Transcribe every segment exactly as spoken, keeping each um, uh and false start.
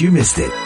case you missed it.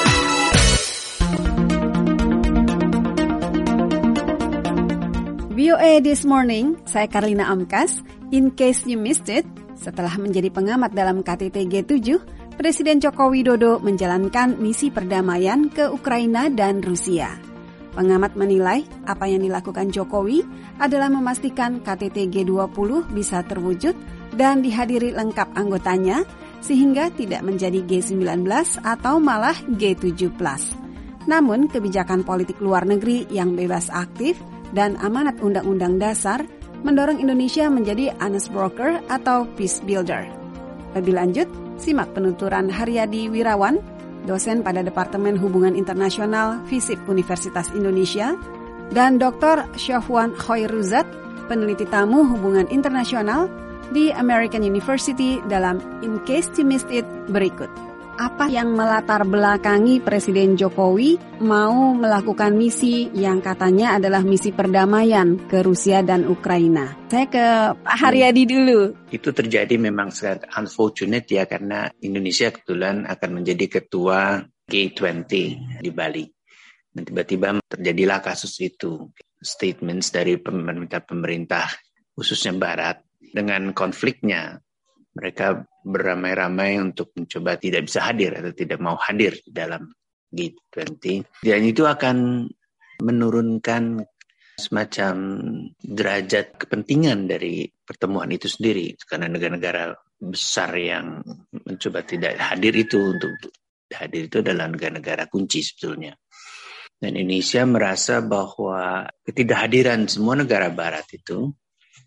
V O A This Morning, saya Karlina Amkas. In case you missed it, setelah menjadi pengamat dalam K T T G tujuh, Presiden Joko Widodo menjalankan misi perdamaian ke Ukraina dan Rusia. Pengamat menilai apa yang dilakukan Jokowi adalah memastikan K T T G dua puluh bisa terwujud dan dihadiri lengkap anggotanya sehingga tidak menjadi G sembilan belas atau malah G tujuh plus. Namun kebijakan politik luar negeri yang bebas aktif dan amanat Undang-Undang Dasar mendorong Indonesia menjadi honest broker atau peace builder. Lebih lanjut, simak penuturan Haryadi Wirawan, dosen pada Departemen Hubungan Internasional FISIP Universitas Indonesia, dan Doktor Syafwan Khoiruzat, peneliti tamu hubungan internasional di American University dalam In Case You Missed It berikut. Apa yang melatar belakangi Presiden Jokowi mau melakukan misi yang katanya adalah misi perdamaian ke Rusia dan Ukraina? Saya ke Pak Haryadi dulu. Itu terjadi memang sangat unfortunate ya, karena Indonesia kebetulan akan menjadi ketua G dua puluh di Bali. Dan tiba-tiba terjadilah kasus itu. Statements dari pemerintah-pemerintah khususnya Barat dengan konfliknya. Mereka beramai-ramai untuk mencoba tidak bisa hadir atau tidak mau hadir di dalam G dua puluh. Dan itu akan menurunkan semacam derajat kepentingan dari pertemuan itu sendiri. Karena negara-negara besar yang mencoba tidak hadir itu, untuk hadir itu adalah negara-negara kunci sebetulnya. Dan Indonesia merasa bahwa ketidakhadiran semua negara barat itu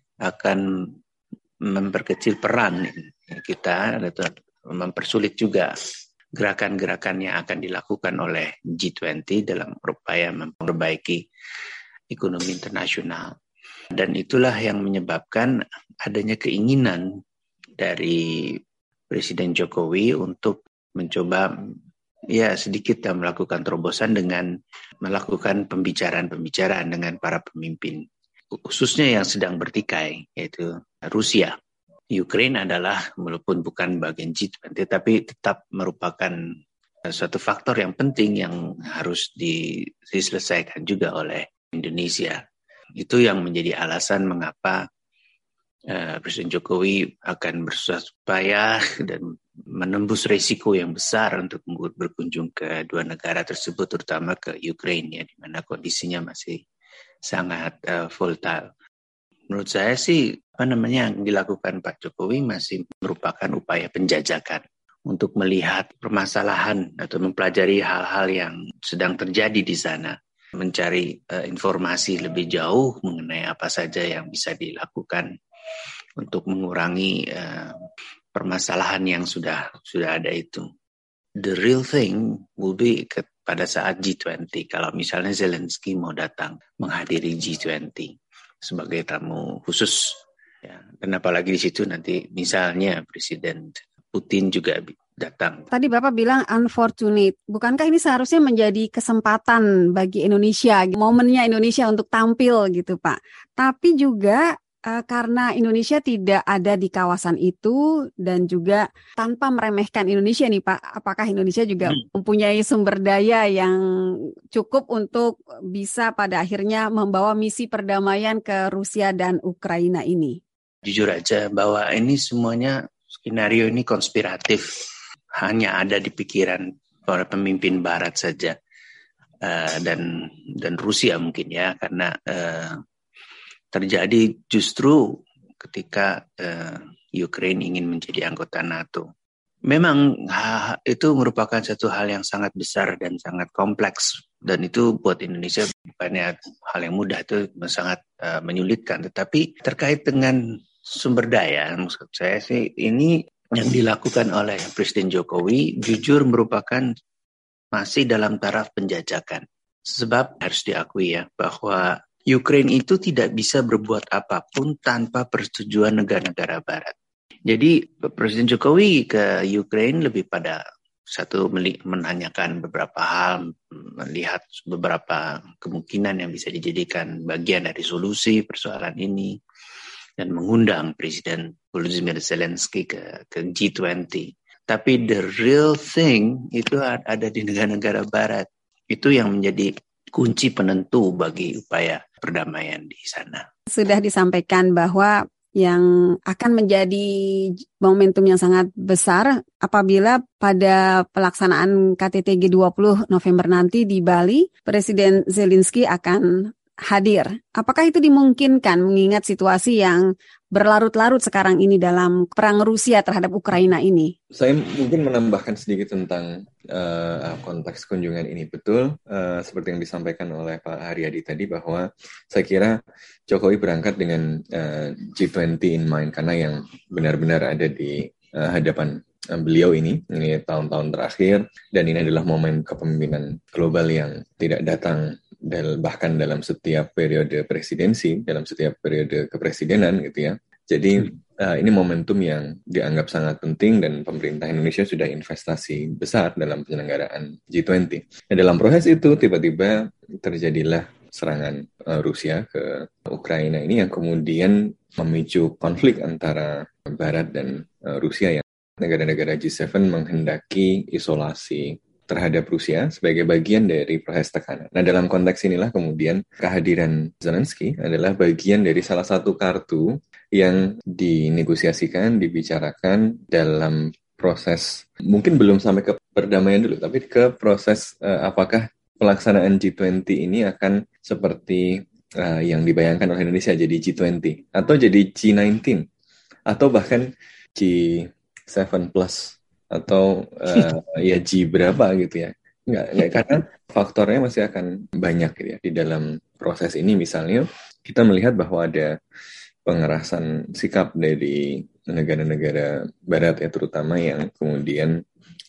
akan memperkecil peran kita atau mempersulit juga gerakan-gerakan yang akan dilakukan oleh G dua puluh dalam upaya memperbaiki ekonomi internasional. Dan itulah yang menyebabkan adanya keinginan dari Presiden Jokowi untuk mencoba ya sedikit melakukan terobosan dengan melakukan pembicaraan-pembicaraan dengan para pemimpin, khususnya yang sedang bertikai, yaitu Rusia. Ukraina adalah, walaupun bukan bagian G dua puluh, tapi tetap merupakan suatu faktor yang penting yang harus diselesaikan juga oleh Indonesia. Itu yang menjadi alasan mengapa uh, Presiden Jokowi akan berusaha supaya dan menembus risiko yang besar untuk berkunjung ke dua negara tersebut, terutama ke Ukraina, di mana kondisinya masih sangat uh, volatile. Menurut saya sih, apa namanya yang dilakukan Pak Jokowi masih merupakan upaya penjajakan untuk melihat permasalahan atau mempelajari hal-hal yang sedang terjadi di sana, mencari uh, informasi lebih jauh mengenai apa saja yang bisa dilakukan untuk mengurangi uh, permasalahan yang sudah sudah ada itu. The real thing will be ke, pada saat G dua puluh, kalau misalnya Zelensky mau datang menghadiri G dua puluh sebagai tamu khusus, ya. Dan apalagi di situ nanti misalnya Presiden Putin juga datang. Tadi Bapak bilang unfortunate, bukankah ini seharusnya menjadi kesempatan bagi Indonesia, momennya Indonesia untuk tampil gitu Pak? Tapi juga uh, karena Indonesia tidak ada di kawasan itu dan juga tanpa meremehkan Indonesia nih Pak, apakah Indonesia juga hmm. mempunyai sumber daya yang cukup untuk bisa pada akhirnya membawa misi perdamaian ke Rusia dan Ukraina ini? Jujur aja bahwa ini semuanya skenario ini konspiratif, hanya ada di pikiran para pemimpin Barat saja uh, dan dan Rusia mungkin ya, karena uh, terjadi justru ketika uh, Ukraina ingin menjadi anggota NATO. Memang ha, itu merupakan satu hal yang sangat besar dan sangat kompleks, dan itu buat Indonesia bukannya hal yang mudah, itu sangat uh, menyulitkan. Tetapi terkait dengan sumber daya, maksud saya sih ini yang dilakukan oleh Presiden Jokowi jujur merupakan masih dalam taraf penjajakan. Sebab harus diakui ya bahwa Ukraina itu tidak bisa berbuat apapun tanpa persetujuan negara-negara Barat. Jadi Presiden Jokowi ke Ukraina lebih pada satu menanyakan beberapa hal, melihat beberapa kemungkinan yang bisa dijadikan bagian dari solusi persoalan ini, dan mengundang Presiden Volodymyr Zelensky ke, ke G dua puluh. Tapi the real thing itu ada di negara-negara barat. Itu yang menjadi kunci penentu bagi upaya perdamaian di sana. Sudah disampaikan bahwa yang akan menjadi momentum yang sangat besar apabila pada pelaksanaan K T T G dua puluh November nanti di Bali, Presiden Zelensky akan hadir. Apakah itu dimungkinkan mengingat situasi yang berlarut-larut sekarang ini dalam perang Rusia terhadap Ukraina ini? Saya mungkin menambahkan sedikit tentang uh, konteks kunjungan ini. Betul, uh, seperti yang disampaikan oleh Pak Haryadi tadi, bahwa saya kira Jokowi berangkat dengan uh, G dua puluh in mind, karena yang benar-benar ada di uh, hadapan uh, beliau ini, ini tahun-tahun terakhir, dan ini adalah momen kepemimpinan global yang tidak datang bahkan dalam setiap periode presidensi, dalam setiap periode kepresidenan gitu ya. Jadi uh, ini momentum yang dianggap sangat penting dan pemerintah Indonesia sudah investasi besar dalam penyelenggaraan G dua puluh. Nah, dalam proses itu tiba-tiba terjadilah serangan uh, Rusia ke Ukraina ini yang kemudian memicu konflik antara Barat dan uh, Rusia, yang negara-negara G tujuh menghendaki isolasi terhadap Rusia sebagai bagian dari proses tekanan. Nah, dalam konteks inilah kemudian kehadiran Zelensky adalah bagian dari salah satu kartu yang dinegosiasikan, dibicarakan dalam proses, mungkin belum sampai ke perdamaian dulu, tapi ke proses uh, apakah pelaksanaan G dua puluh ini akan seperti uh, yang dibayangkan oleh Indonesia, jadi G dua puluh atau jadi G sembilan belas atau bahkan G tujuh plus atau uh, ya G berapa gitu ya. Enggak, enggak, karena faktornya masih akan banyak gitu ya di dalam proses ini. Misalnya kita melihat bahwa ada pengerasan sikap dari negara-negara barat ya, terutama yang kemudian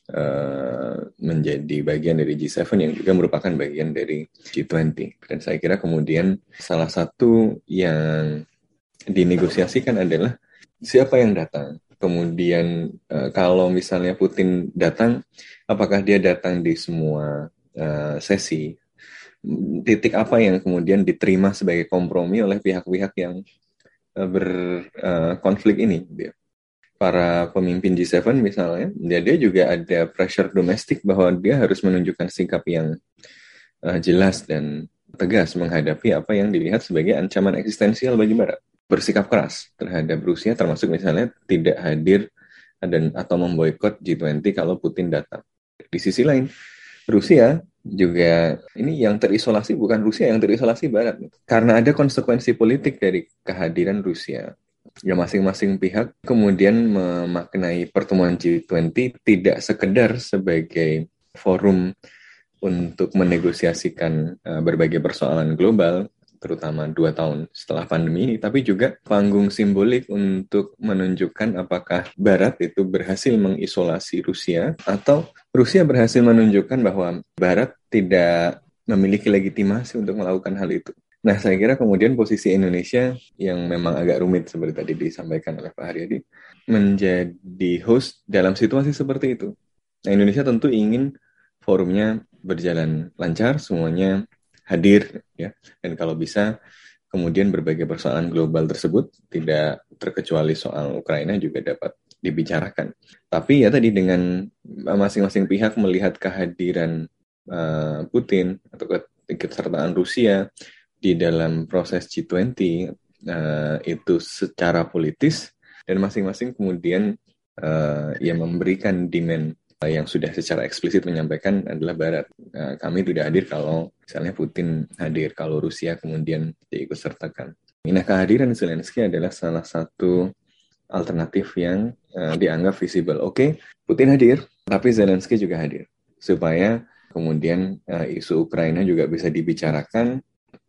uh, menjadi bagian dari G tujuh yang juga merupakan bagian dari G dua puluh. Dan saya kira kemudian salah satu yang dinegosiasikan adalah siapa yang datang. Kemudian uh, kalau misalnya Putin datang, apakah dia datang di semua uh, sesi? Titik apa yang kemudian diterima sebagai kompromi oleh pihak-pihak yang uh, berkonflik uh, ini? Para pemimpin G tujuh misalnya, dia, dia juga ada pressure domestik bahwa dia harus menunjukkan sikap yang uh, jelas dan tegas menghadapi apa yang dilihat sebagai ancaman eksistensial bagi Barat. Bersikap keras terhadap Rusia, termasuk misalnya tidak hadir dan atau memboikot G dua puluh kalau Putin datang. Di sisi lain, Rusia juga ini yang terisolasi, bukan Rusia yang terisolasi Barat. Karena ada konsekuensi politik dari kehadiran Rusia. Ya, masing-masing pihak kemudian memaknai pertemuan G dua puluh tidak sekedar sebagai forum untuk menegosiasikan uh, berbagai persoalan global, terutama dua tahun setelah pandemi ini, tapi juga panggung simbolik untuk menunjukkan apakah Barat itu berhasil mengisolasi Rusia atau Rusia berhasil menunjukkan bahwa Barat tidak memiliki legitimasi untuk melakukan hal itu. Nah, saya kira kemudian posisi Indonesia yang memang agak rumit seperti tadi disampaikan oleh Pak Haryadi, menjadi host dalam situasi seperti itu. Nah, Indonesia tentu ingin forumnya berjalan lancar, semuanya hadir ya, dan kalau bisa kemudian berbagai persoalan global tersebut tidak terkecuali soal Ukraina juga dapat dibicarakan. Tapi ya tadi dengan masing-masing pihak melihat kehadiran uh, Putin atau keikutsertaan Rusia di dalam proses G dua puluh uh, itu secara politis, dan masing-masing kemudian uh, ya memberikan demand yang sudah secara eksplisit menyampaikan adalah Barat. Nah, kami tidak hadir kalau misalnya Putin hadir, kalau Rusia kemudian diikutsertakan. Nah, kehadiran Zelensky adalah salah satu alternatif yang uh, dianggap visible. Oke, okay, Putin hadir, tapi Zelensky juga hadir. Supaya kemudian uh, isu Ukraina juga bisa dibicarakan,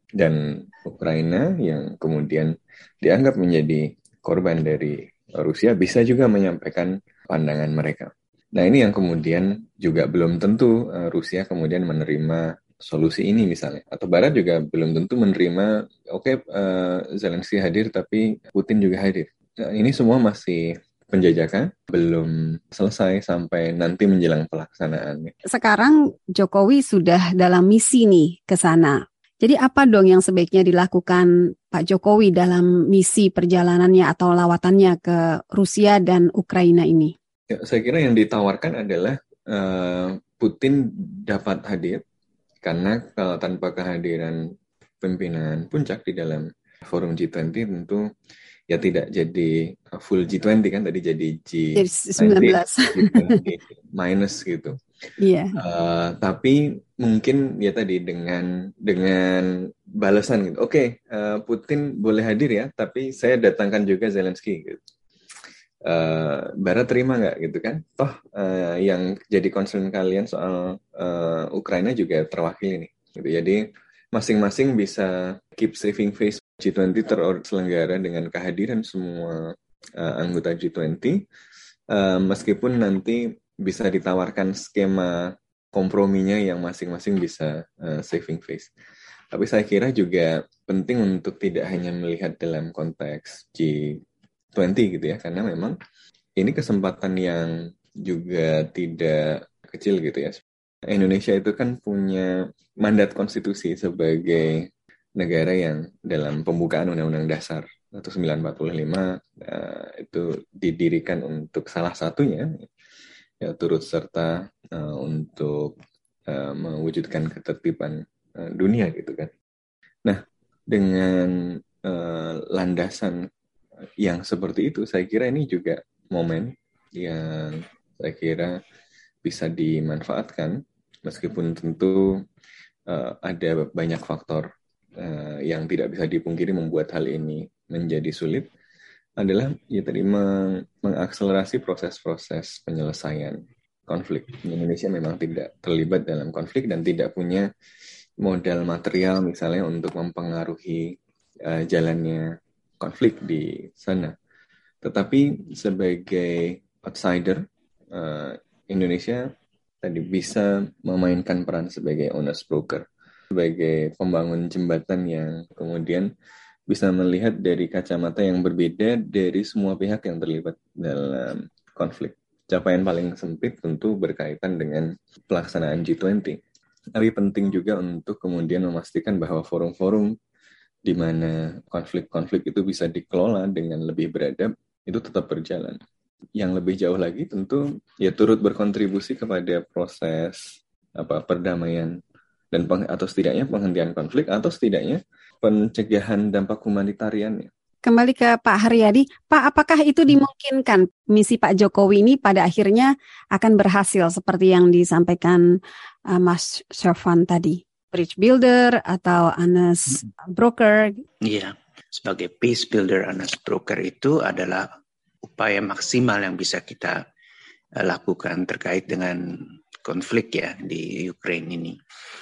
dan Ukraina yang kemudian dianggap menjadi korban dari Rusia bisa juga menyampaikan pandangan mereka. Nah, ini yang kemudian juga belum tentu uh, Rusia kemudian menerima solusi ini misalnya. Atau Barat juga belum tentu menerima, oke okay, uh, Zelensky hadir tapi Putin juga hadir. Nah, ini semua masih penjajakan, belum selesai sampai nanti menjelang pelaksanaan. Sekarang Jokowi sudah dalam misi nih ke sana. Jadi apa dong yang sebaiknya dilakukan Pak Jokowi dalam misi perjalanannya atau lawatannya ke Rusia dan Ukraina ini? Ya, saya kira yang ditawarkan adalah uh, Putin dapat hadir, karena kalau tanpa kehadiran pimpinan puncak di dalam forum G dua puluh tentu ya tidak jadi full G dua puluh kan, tadi jadi G sembilan belas, G dua puluh minus gitu. Iya. Yeah. Uh, tapi mungkin ya tadi dengan dengan balasan gitu. Oke, okay, uh, Putin boleh hadir ya, tapi saya datangkan juga Zelensky gitu. Uh, Barat terima nggak gitu kan? Toh uh, yang jadi concern kalian soal uh, Ukraina juga terwakili nih. Gitu. Jadi masing-masing bisa keep saving face. G dua puluh terselenggara dengan kehadiran semua uh, anggota G dua puluh, uh, meskipun nanti bisa ditawarkan skema komprominya yang masing-masing bisa uh, saving face. Tapi saya kira juga penting untuk tidak hanya melihat dalam konteks G dua puluh gitu ya, karena memang ini kesempatan yang juga tidak kecil gitu ya. Indonesia itu kan punya mandat konstitusi sebagai negara yang dalam pembukaan Undang-Undang Dasar seribu sembilan ratus empat puluh lima uh, itu didirikan untuk salah satunya ya turut serta uh, untuk uh, mewujudkan ketertiban uh, dunia gitu kan. Nah, dengan uh, landasan yang seperti itu, saya kira ini juga momen yang saya kira bisa dimanfaatkan, meskipun tentu uh, ada banyak faktor uh, yang tidak bisa dipungkiri membuat hal ini menjadi sulit, adalah ya tadi meng- mengakselerasi proses-proses penyelesaian konflik. Indonesia memang tidak terlibat dalam konflik dan tidak punya modal material misalnya untuk mempengaruhi uh, jalannya konflik di sana. Tetapi sebagai outsider, uh, Indonesia tadi bisa memainkan peran sebagai honest broker, sebagai pembangun jembatan yang kemudian bisa melihat dari kacamata yang berbeda dari semua pihak yang terlibat dalam konflik. Capaian paling sempit tentu berkaitan dengan pelaksanaan G dua puluh. Tapi penting juga untuk kemudian memastikan bahwa forum-forum di mana konflik-konflik itu bisa dikelola dengan lebih beradab, itu tetap berjalan. Yang lebih jauh lagi tentu ya turut berkontribusi kepada proses apa perdamaian dan peng, atau setidaknya penghentian konflik atau setidaknya pencegahan dampak humanitariannya. Kembali ke Pak Haryadi, Pak, apakah itu dimungkinkan misi Pak Jokowi ini pada akhirnya akan berhasil seperti yang disampaikan uh, Mas Sofwan tadi? Bridge builder atau honest broker? Iya, sebagai peace builder, honest broker itu adalah upaya maksimal yang bisa kita uh, lakukan terkait dengan konflik ya di Ukraina ini.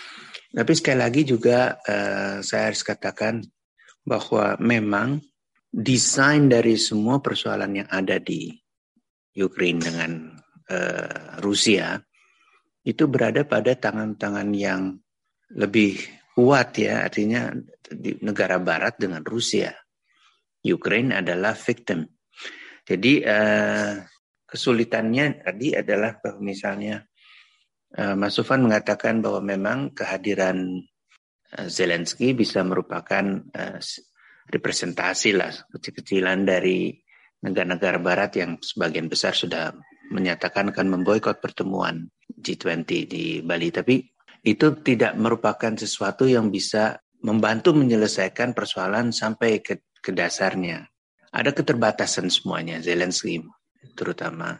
Tapi sekali lagi juga uh, saya harus katakan bahwa memang desain dari semua persoalan yang ada di Ukraina dengan uh, Rusia itu berada pada tangan-tangan yang lebih kuat ya, artinya di negara barat dengan Rusia. Ukraina adalah victim. Jadi uh, kesulitannya tadi adalah bahwa misalnya uh, Mas Sofwan mengatakan bahwa memang kehadiran uh, Zelensky bisa merupakan uh, representasi lah kecil-kecilan dari negara-negara barat yang sebagian besar sudah menyatakan akan memboikot pertemuan G dua puluh di Bali. Tapi itu tidak merupakan sesuatu yang bisa membantu menyelesaikan persoalan sampai ke, ke dasarnya. Ada keterbatasan semuanya, Zelensky terutama.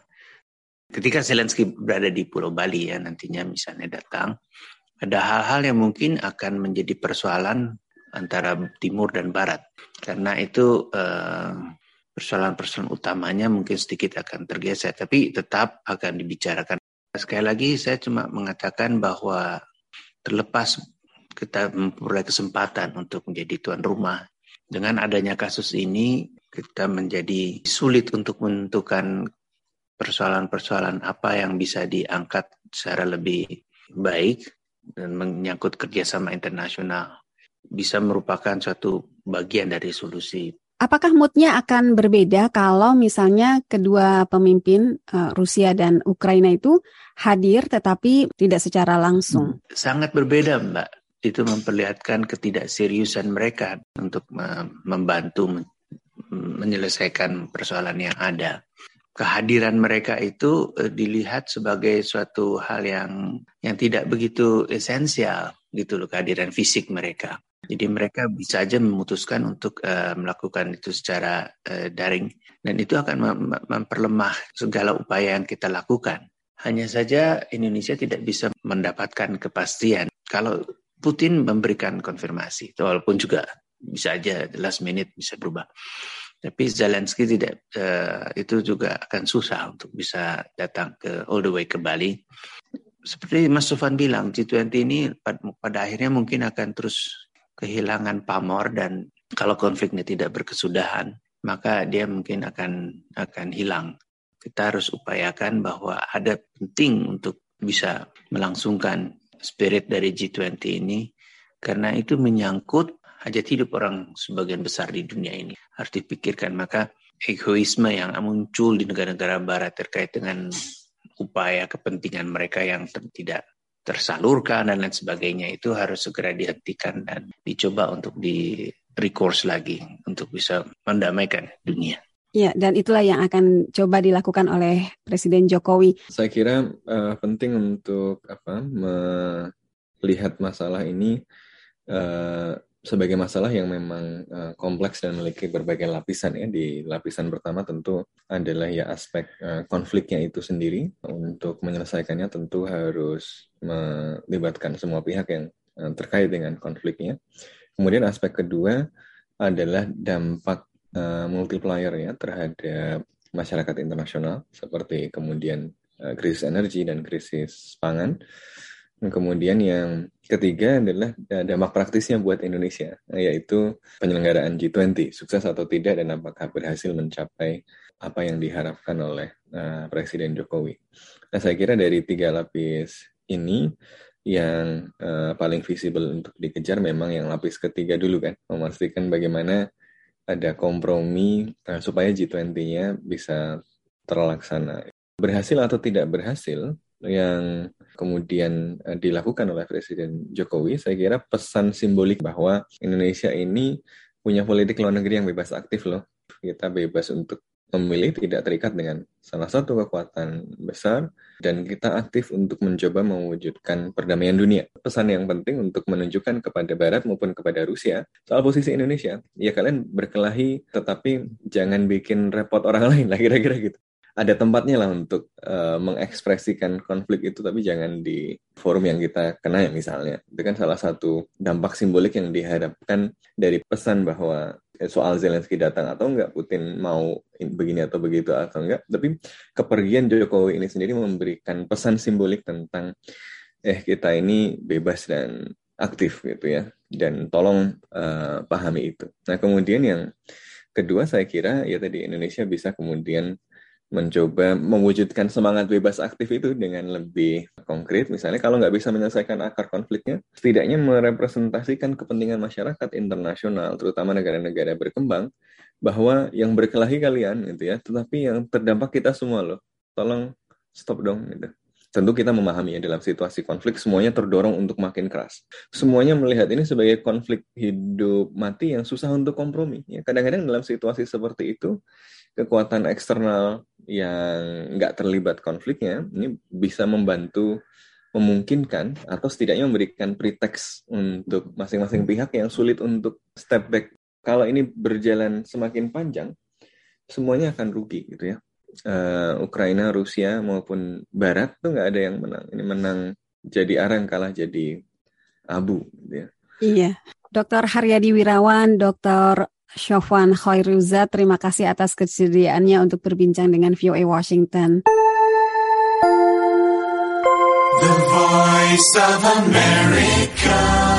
Ketika Zelensky berada di Pulau Bali ya nantinya misalnya datang, ada hal-hal yang mungkin akan menjadi persoalan antara timur dan barat. Karena itu eh, persoalan-persoalan utamanya mungkin sedikit akan tergeser, tapi tetap akan dibicarakan. Sekali lagi saya cuma mengatakan bahwa terlepas kita memperoleh kesempatan untuk menjadi tuan rumah, dengan adanya kasus ini kita menjadi sulit untuk menentukan persoalan-persoalan apa yang bisa diangkat secara lebih baik dan menyangkut kerjasama internasional. Bisa merupakan suatu bagian dari solusi. Apakah moodnya akan berbeda kalau misalnya kedua pemimpin uh, Rusia dan Ukraina itu hadir tetapi tidak secara langsung? Sangat berbeda, Mbak. Itu memperlihatkan ketidakseriusan mereka untuk membantu menyelesaikan persoalan yang ada. kehadiran mereka itu uh, dilihat sebagai suatu hal yang yang tidak begitu esensial gitu loh, kehadiran fisik mereka. Jadi mereka bisa aja memutuskan untuk uh, melakukan itu secara uh, daring, dan itu akan mem- memperlemah segala upaya yang kita lakukan. Hanya saja Indonesia tidak bisa mendapatkan kepastian kalau Putin memberikan konfirmasi, walaupun juga bisa aja last minute bisa berubah. Tapi Zelensky tidak, uh, itu juga akan susah untuk bisa datang ke all the way ke Bali. Seperti Mas Sofan bilang, G dua puluh ini pada, pada akhirnya mungkin akan terus kehilangan pamor, dan kalau konfliknya tidak berkesudahan, maka dia mungkin akan akan hilang. Kita harus upayakan bahwa ada penting untuk bisa melangsungkan spirit dari G dua puluh ini, karena itu menyangkut hajat hidup orang sebagian besar di dunia ini. Harus dipikirkan, maka egoisme yang muncul di negara-negara barat terkait dengan upaya kepentingan mereka yang ter- tidak tersalurkan dan lain sebagainya itu harus segera dihentikan dan dicoba untuk di recourse lagi untuk bisa mendamaikan dunia. Ya, dan itulah yang akan coba dilakukan oleh Presiden Jokowi. Saya kira uh, penting untuk apa melihat masalah ini uh, sebagai masalah yang memang uh, kompleks dan memiliki berbagai lapisan ya. Di lapisan pertama tentu adalah ya aspek uh, konfliknya itu sendiri. Untuk menyelesaikannya tentu harus melibatkan semua pihak yang uh, terkait dengan konfliknya. Kemudian aspek kedua adalah dampak uh, multiplier ya terhadap masyarakat internasional, seperti kemudian uh, krisis energi dan krisis pangan. Kemudian yang ketiga adalah dampak praktisnya buat Indonesia, yaitu penyelenggaraan G dua puluh, sukses atau tidak dan apakah berhasil mencapai apa yang diharapkan oleh uh, Presiden Jokowi. Nah, saya kira dari tiga lapis ini yang uh, paling visible untuk dikejar memang yang lapis ketiga dulu kan, memastikan bagaimana ada kompromi uh, supaya G dua puluh-nya bisa terlaksana. Berhasil atau tidak berhasil, yang kemudian uh, dilakukan oleh Presiden Jokowi, saya kira pesan simbolik bahwa Indonesia ini punya politik luar negeri yang bebas aktif loh. Kita bebas untuk memilih, tidak terikat dengan salah satu kekuatan besar, dan kita aktif untuk mencoba mewujudkan perdamaian dunia. Pesan yang penting untuk menunjukkan kepada Barat maupun kepada Rusia soal posisi Indonesia. Ya kalian berkelahi, tetapi jangan bikin repot orang lain lah, kira-kira gitu. Ada tempatnya lah untuk uh, mengekspresikan konflik itu, tapi jangan di forum yang kita kenal ya misalnya. Itu kan salah satu dampak simbolik yang diharapkan dari pesan bahwa soal Zelensky datang atau enggak, Putin mau begini atau begitu atau enggak. Tapi kepergian Jokowi ini sendiri memberikan pesan simbolik tentang eh kita ini bebas dan aktif gitu ya. Dan tolong uh, pahami itu. Nah kemudian yang kedua saya kira ya tadi Indonesia bisa kemudian mencoba mewujudkan semangat bebas aktif itu dengan lebih konkret. Misalnya kalau nggak bisa menyelesaikan akar konfliknya, setidaknya merepresentasikan kepentingan masyarakat internasional, terutama negara-negara berkembang, bahwa yang berkelahi kalian gitu ya, tetapi yang terdampak kita semua loh. Tolong stop dong gitu. Tentu kita memahami ya dalam situasi konflik semuanya terdorong untuk makin keras. Semuanya melihat ini sebagai konflik hidup mati yang susah untuk kompromi. Ya, kadang-kadang dalam situasi seperti itu kekuatan eksternal yang nggak terlibat konfliknya ini bisa membantu memungkinkan atau setidaknya memberikan pretext untuk masing-masing pihak yang sulit untuk step back. Kalau ini berjalan semakin panjang, semuanya akan rugi gitu ya. Uh, Ukraina, Rusia maupun Barat tuh nggak ada yang menang. Ini menang jadi arang, kalah jadi abu. Gitu ya. Iya, Doktor Haryadi Wirawan, Doktor Sofwan Khoiruza, terima kasih atas kesediaannya untuk berbincang dengan V O A Washington. The Voice of America.